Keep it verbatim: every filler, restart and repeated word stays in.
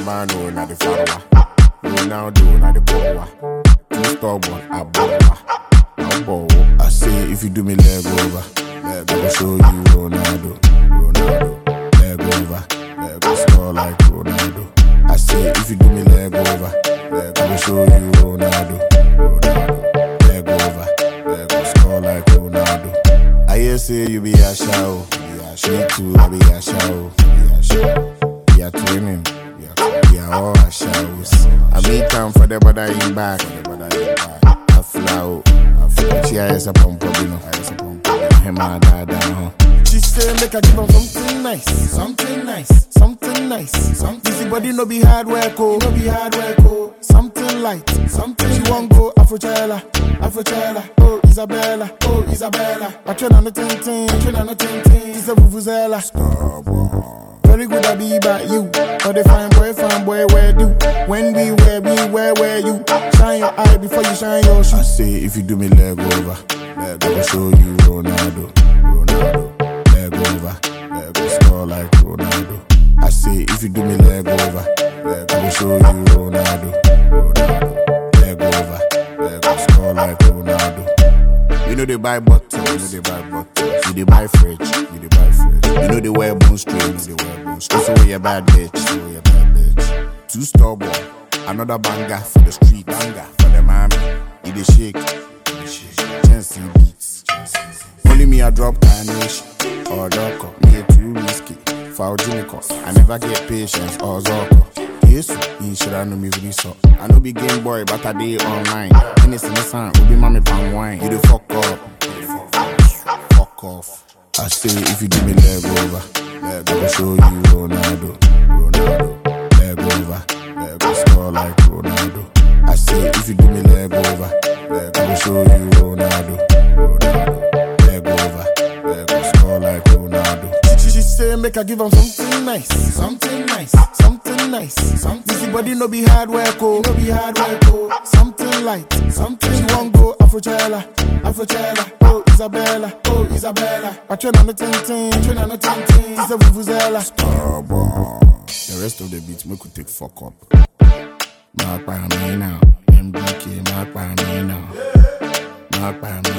Cristiano, na the Farwa. Ronaldo, na the Power. Too stubborn, I borrow. I borrow. I say if you do me leg over, leg over, show you Ronaldo. Ronaldo, leg over, leg over, score like Ronaldo. I say if you do me leg over, leg over, show you Ronaldo. Ronaldo, leg over, leg over, score like Ronaldo. I hear say you be a show, me too, I be a show, be a show. We are twinning, we are, we are all a shows. I meet time for the body in back, I fly out, I fly out. She has a pump up, you know, I has a pump up. Him and dad down. She say make I give her something nice, something nice, something nice, something. Busy body no be hard work, oh, no be hard work, oh. Something light, something. She won't go Afrochella, Afrochella, oh Isabella, oh Isabella. I train on the ting ting, I train on the ting ting. It's a vuvuzela. Stop. Very good I be by you, but the fine boy, fine boy, where do? When we where we where where you? Shine your eye before you shine your shoe. I say if you do me leg over, leg over, show you Ronaldo, Ronaldo, leg over, leg over, score like Ronaldo. I say if you do me leg over, leg over, show you Ronaldo, Ronaldo, leg over, leg over, score like Ronaldo. You know they buy bottles, you know they buy bottles. You they buy fridge, you they buy fridge. You know they wear bone strings, you they wear bone strings. So we a bad bitch, so we a bad bitch. Too stubborn, another banger for the street, banger for the mommy. You they shake, you they shake. Jensen beats, only me I drop carnation or doko. Me too risky, foul Jimicos. I never get patience or zoko. Yes, you should have known me really so. I know be Game Boy, but I did online. Innocent son, will be mommy palm wine. You the fuck up, fuck off. I say if you do me leg over, leg over, show you Ronaldo, Ronaldo, leg over, leg over, score like Ronaldo. I say if you do me leg over, leg over, show you Ronaldo, Ronaldo, leg over, leg over, score like Ronaldo. She, she say make I give her something nice, something nice, something nice, something. Busy body no be hard work, oh, no be hard work, oh. Something light, something. She won't go Afrochella, Afrochella, oh Isabella, oh Isabella. I train on the ting ting, train on the ting ting. It's a vuvuzela. Stop. The rest of the beats make you take fuck up. Mark by me now, M B K, mark by me now, mark by me.